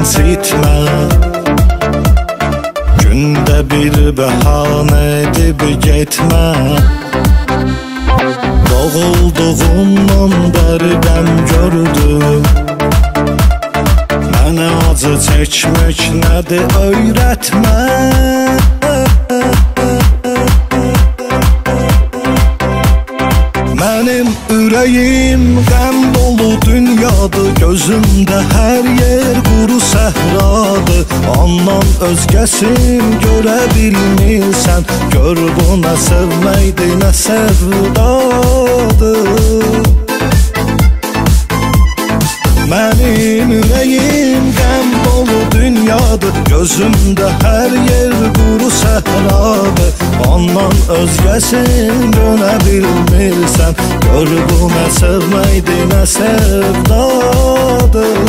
incitmə. Gündə bir bəhanə edib getmə. Doğulduğumdan bəri qəm gördüm. Mənə acı çəkmək nədir öyrətmə. Mənim ürəyim qəm dolu dünyadır. Gözümdə hər yer quru səhradır. Ondan özgəsin görə bilmirsən. Gör bu nə sevməkdir, nə sevdadır. Mənim ürəyim qəm dolu dünyadır. Gözümdə hər yer quru səhradır. Ondan özgəsin dönə bilmirsən. Gör bu nə sevməkdir, nə sevdadır.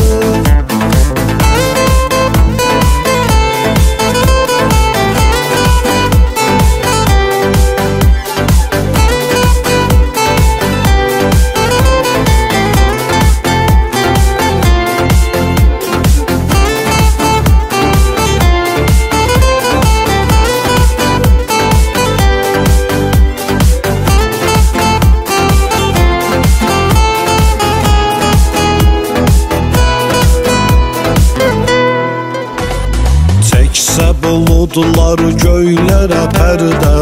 Buludlar göylərə pərdə.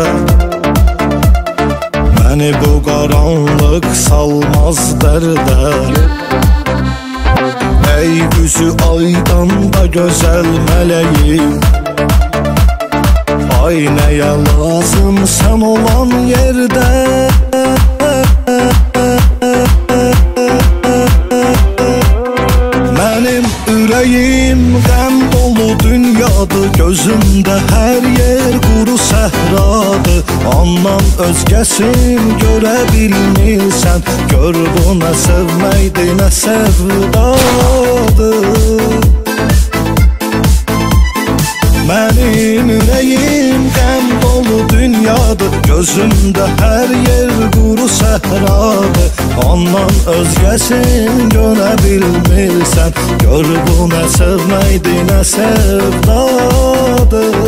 Məni bu qaranlıq salmaz dərdə. Ey üzü aydan da gözəl mələyim, ay nəyə lazım sən olan yerdə. Mənim ürəyim qəm dolu dünyadır. Gözümdə hər yer quru səhradır. Ondan özgəsin görə bilmirsən. Gör bu nə sevməkdir, nə sevdadır. Mənim ürəyim qəm dolu dünyadır. Gözümdə hər yer quru səhradır. Ondan özgəsin görə bilmirsən. Gör bu nə sevməkdir, nə sevdadır.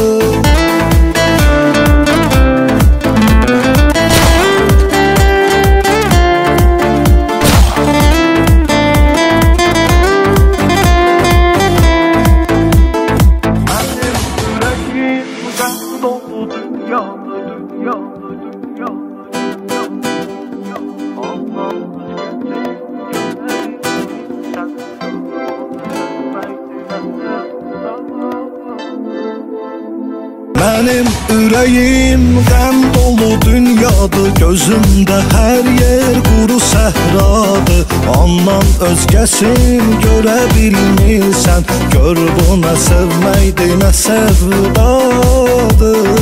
Mənim ürəyim qəm dolu dünyadır. Gözümdə hər yer quru səhradır. Ondan özgəsin görə bilmirsən. Gör bu nə sevməkdir, nə sevdadır.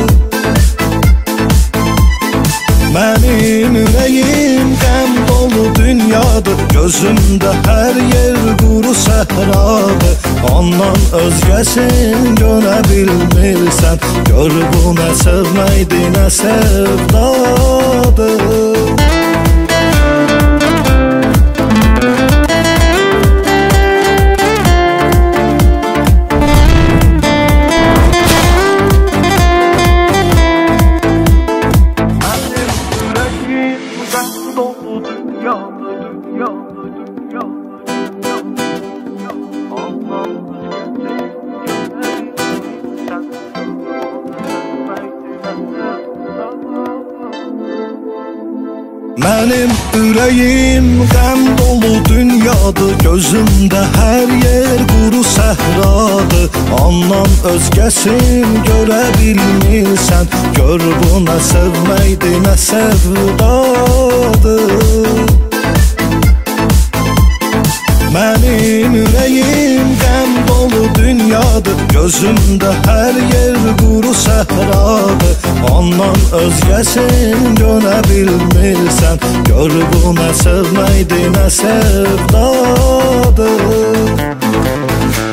Mənim ürəyim qəm dolu dünyadır. Gözümdə hər yer quru səhradır. Ondan özgəsin görə bilmirsən. Gör bu nə sevməkdir, nə sevdadır. Mənim ürəyim qəm dolu dünyadır. Gözümdə hər yer quru səhradır. Ondan özgəsin görə bilmirsən. Gör bu nə sevməkdir, nə sevdadır. Mənim ürəyim qəm dolu dünyadır. Gözümdə hər yer quru səhradır. Ondan özgəsin görə bilmirsən. Gör bu nə sevməkdir, nə sevdadır.